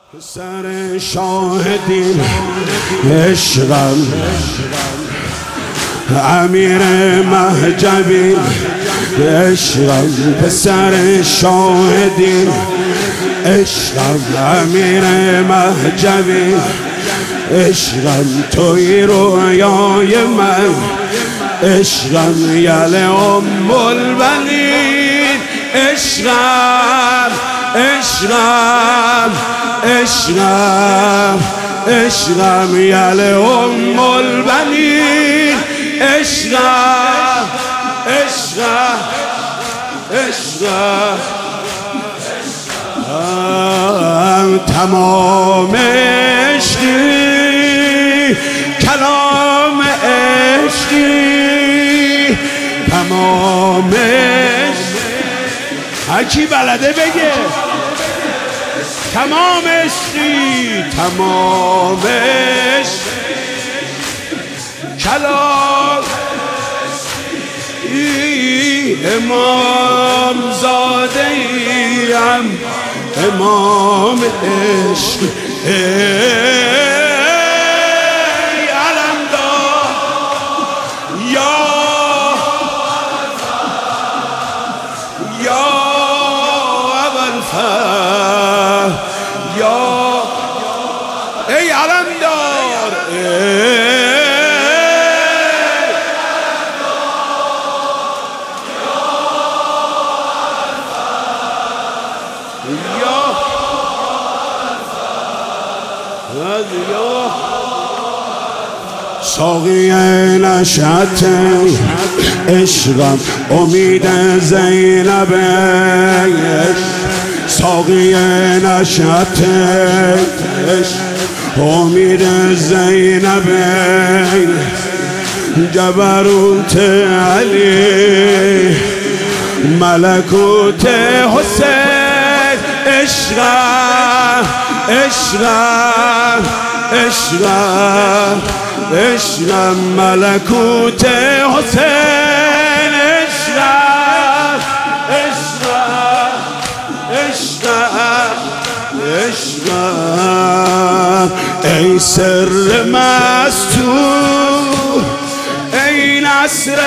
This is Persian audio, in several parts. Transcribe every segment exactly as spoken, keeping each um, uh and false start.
سر شاهدین عشقم امیر مهجبی عشقم پسر شاهدین عشقم امیر مهجبی عشقم توی رویای من عشقم یل ام البنین عشقم عشقم عشقم عشقم یل ام البنین عشقم عشقم عشقم تمام عشقی کلام عشقی تمام عشقی هرکی بلده بگه تمام عشقی تمام عشقی کلام امام زاده ایم امام عشق ای علمدار یا یا ابوالفضل یا ای علمدار ساقی نشأت عشقم امید زینب ساقی نشأت عشق امید زینب جبروت علی ملکوت حسین عشقم عشقم عشقم عشقم ملکوت حسین عشقم عشقم عشقم عشقم ای سر مستور ای نصر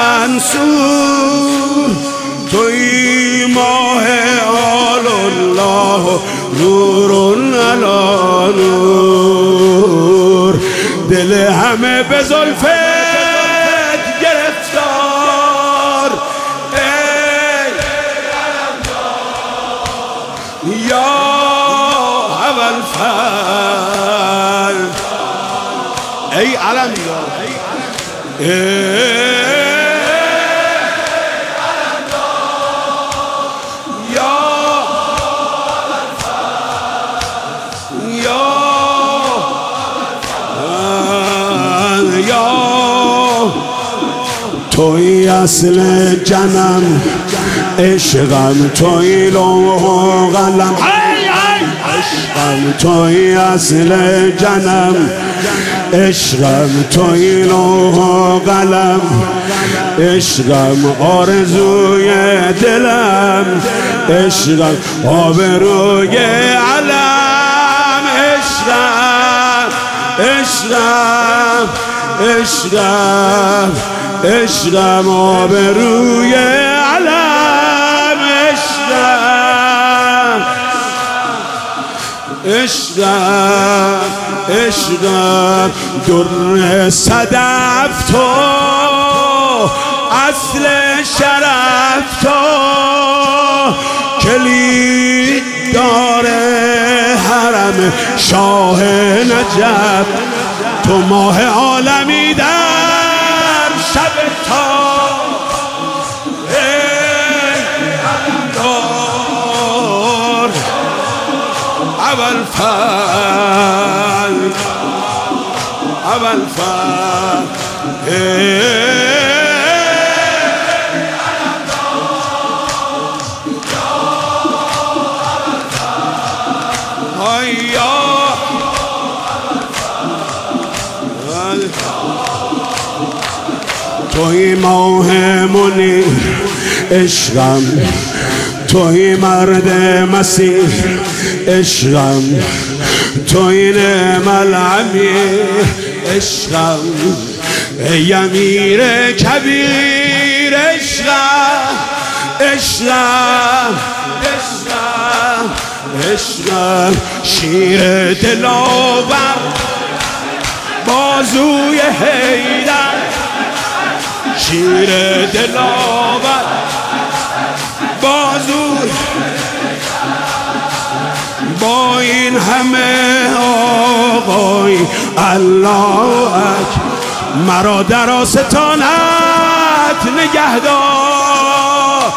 منصور توی ماه آل الله نور علی نور دل همه به زلفت گرفتار ای یا ابوالفضل ای علمدار ای توی اصل جنم عشقم توی لوح و قلم عشقم توی اصل جنم عشقم توی لوح و قلم عشقم آرزوی دلم عشقم آبروی علم عشقم عشقم عشقم عشقم آبروی علم عشقم عشقم عشقم در صدف تو اصل شرف تو کلید داره حرم شاه نجف تو ماه عالمی در شب تا ای علمدار ابوالفضل ابوالفضل توی ماه منیر عشقم توی مرد مسیح عشقم، تو این ملعمی عشقم، ای امیر کبیر عشقم، عشقم عشقم عشقم، شیر دلاور بازوی حیدر، شیر دلاور بازوی، با این همه آقای الله اکبر، مرا در آستانت نگهدار.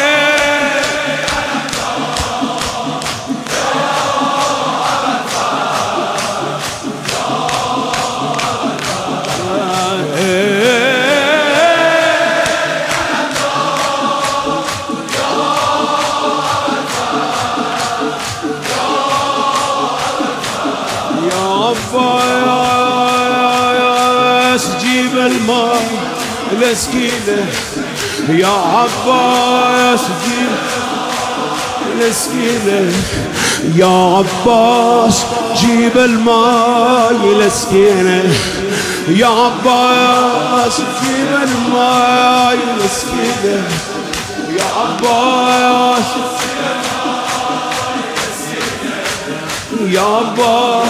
جيب الماء الاسكينة يا عباس، جيب الاسكينة يا عباس، جيب الماء الاسكينة يا عباس، جيب الماء الاسكينة يا عباس، يا عباس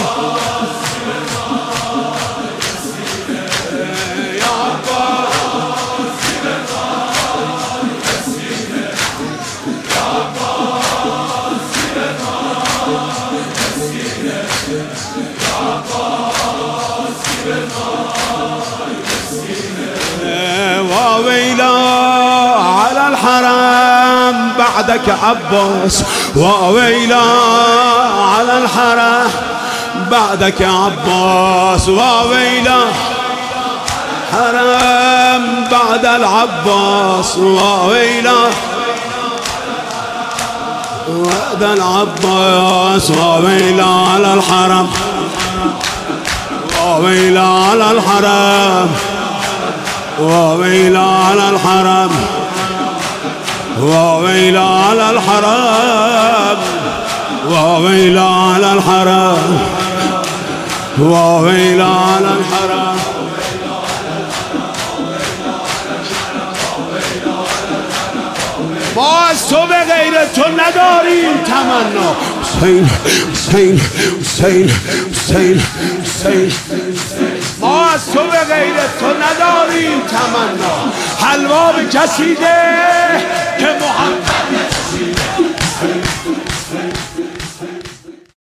وويلا على الحرام بعدك عباس، وويلا على الحرام بعدك عباس، وويلا حرام بعد العباس، وويلا بعد العباس، وويلا على الحرام، وويلا على الحرام، وويلا على الحرام، وويلا على الحرام، وويلا على الحرام، وويلا على الحرام. ما از تو به غیر تو نداریم تمنا. حسین حسین حسین حسین حسین، ما از تو به غیر تو نداریم تمنا. حلوا به کسی ده که محمد